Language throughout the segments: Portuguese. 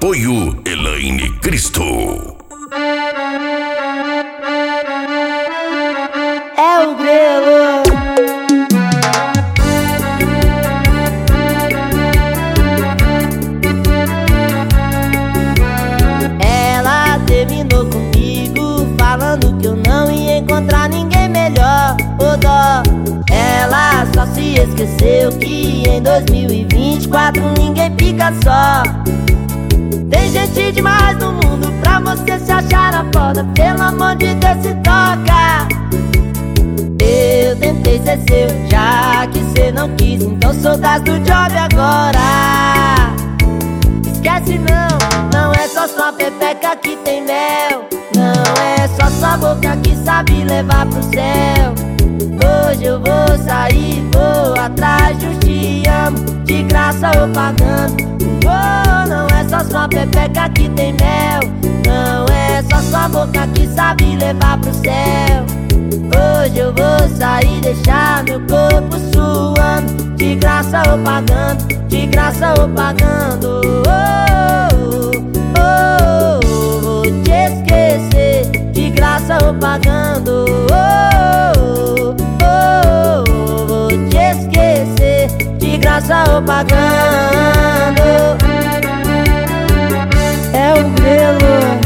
Apoio Elaine Cristo. É o Grelo. Ela terminou comigo, falando que eu não ia encontrar ninguém melhor. Ô dó, ela só se esqueceu que em 2024 ninguém fica só. Tem gente demais no mundo pra você se achar a foda. Pelo amor de Deus, se toca. Eu tentei ser seu, já que cê não quis, então sou das do job agora. Esquece não é só sua pepeca que tem mel. Não é só sua boca que sabe levar pro céu. Hoje eu vou sair, vou atrás de um te amo, de graça ou pagando. Oh, não é só sua pepeca que tem mel. Não é só sua boca que sabe levar pro céu. Hoje eu vou sair, deixar meu corpo suando, de graça ou pagando, de graça ou pagando. Vou te esquecer, de graça ou pagando. Vou te esquecer, de graça ou pagando. É o Grelo.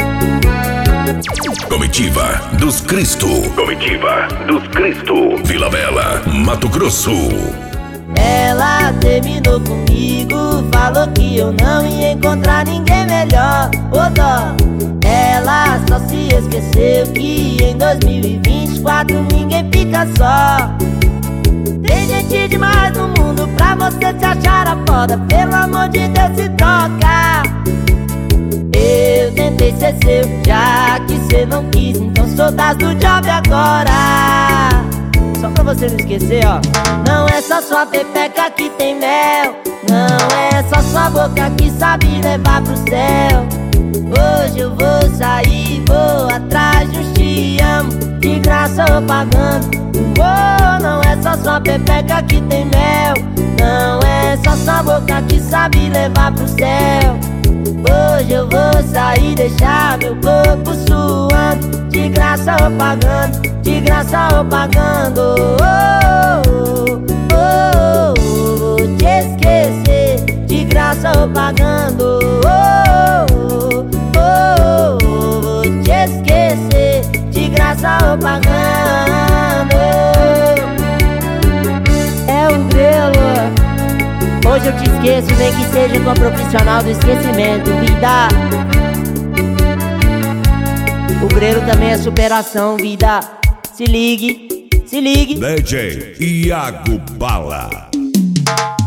Comitiva dos Cristo. Comitiva dos Cristo. Vila Bela, Mato Grosso. Ela terminou comigo, falou que eu não ia encontrar ninguém melhor. Ô dó, ela só se esqueceu que em 2024 ninguém fica só. Tem gente demais no mundo pra você se achar a foda. Pelo amor de Deus, se toca. Eu tentei ser seu, já que cê não quis, então sou das do job agora. Só pra você não esquecer, ó. Não é só sua pepeca que tem mel. Não é só sua boca que sabe levar pro céu. Hoje eu vou sair, vou atrás de um te amo, de graça ou pagando. Oh, não é só sua pepeca que tem mel. Não é só sua boca que sabe levar pro céu. Hoje eu vou sair, deixar meu corpo suando, de graça ou pagando, de graça ou pagando. Vou te esquecer, de graça ou pagando. Vou te esquecer, de graça ou pagando. É o Grelo. Hoje eu te esqueço, nem que seja com a profissional do esquecimento, vida. O Grelo também é superação, vida. Se ligue, se ligue. DJ Iago Bala.